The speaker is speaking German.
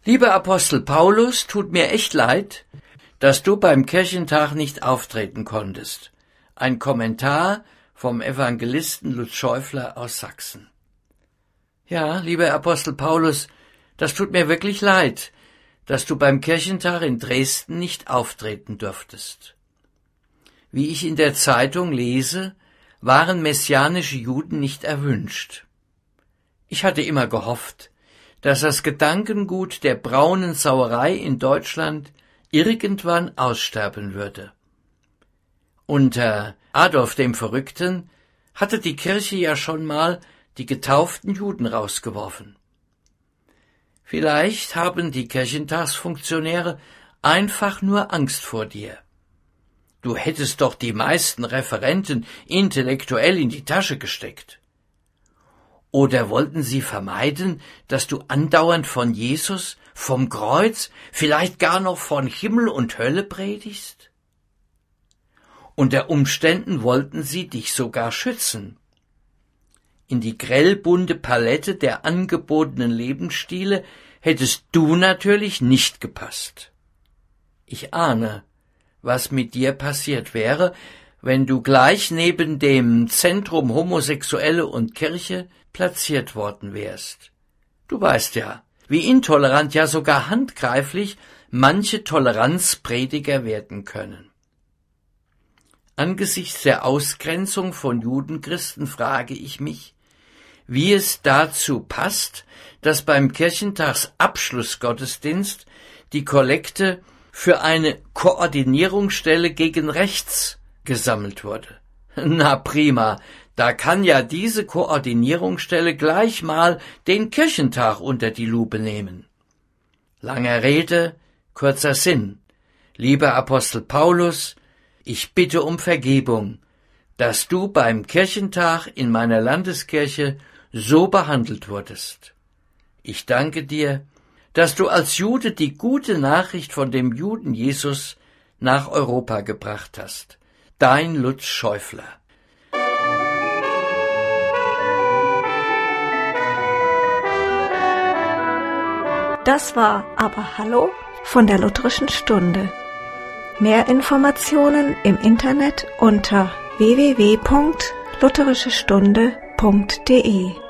Lieber Apostel Paulus, tut mir echt leid, dass du beim Kirchentag nicht auftreten konntest. Ein Kommentar vom Evangelisten Lutz Schäufler aus Sachsen. Ja, lieber Apostel Paulus, das tut mir wirklich leid, dass du beim Kirchentag in Dresden nicht auftreten durftest. Wie ich in der Zeitung lese, waren messianische Juden nicht erwünscht. Ich hatte immer gehofft, dass das Gedankengut der braunen Sauerei in Deutschland irgendwann aussterben würde. Unter Adolf dem Verrückten hatte die Kirche ja schon mal die getauften Juden rausgeworfen. Vielleicht haben die Kirchentagsfunktionäre einfach nur Angst vor dir. Du hättest doch die meisten Referenten intellektuell in die Tasche gesteckt. Oder wollten sie vermeiden, dass du andauernd von Jesus, vom Kreuz, vielleicht gar noch von Himmel und Hölle predigst? Unter Umständen wollten sie dich sogar schützen. In die grellbunte Palette der angebotenen Lebensstile hättest du natürlich nicht gepasst. Ich ahne, was mit dir passiert wäre, wenn du gleich neben dem Zentrum Homosexuelle und Kirche platziert worden wärst. Du weißt ja, wie intolerant, ja sogar handgreiflich manche Toleranzprediger werden können. Angesichts der Ausgrenzung von Judenchristen frage ich mich, wie es dazu passt, dass beim Kirchentagsabschlussgottesdienst die Kollekte für eine Koordinierungsstelle gegen rechts gesammelt wurde. Na prima, da kann ja diese Koordinierungsstelle gleich mal den Kirchentag unter die Lupe nehmen. Langer Rede, kurzer Sinn. Lieber Apostel Paulus, ich bitte um Vergebung, dass du beim Kirchentag in meiner Landeskirche so behandelt wurdest. Ich danke dir, dass du als Jude die gute Nachricht von dem Juden Jesus nach Europa gebracht hast. Dein Lutz Schäufler. Das war Aber Hallo von der Lutherischen Stunde. Mehr Informationen im Internet unter www.lutherischestunde.de